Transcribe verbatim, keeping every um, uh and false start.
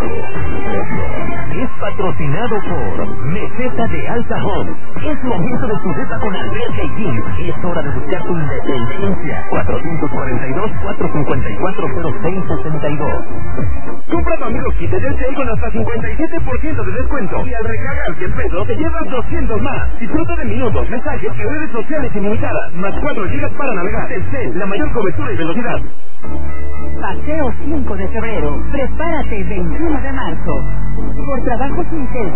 Es patrocinado por Meseta de Alta Home. Es momento de tu dieta con alberca y gym. Es hora de buscar tu independencia. cuatrocientos cuarenta y dos, cuatrocientos cincuenta y cuatro, cero seis sesenta y dos. Compra tu amigo kit de Telcel con hasta cincuenta y siete por ciento de descuento. Y al recargar cien pesos te llevas doscientos más. Disfruta de minutos, mensajes y redes sociales ilimitadas. Más cuatro gigas para navegar. Telcel, la mayor cobertura y velocidad. Paseo cinco de febrero. Prepárate veintiuno de marzo. Por trabajos intensos.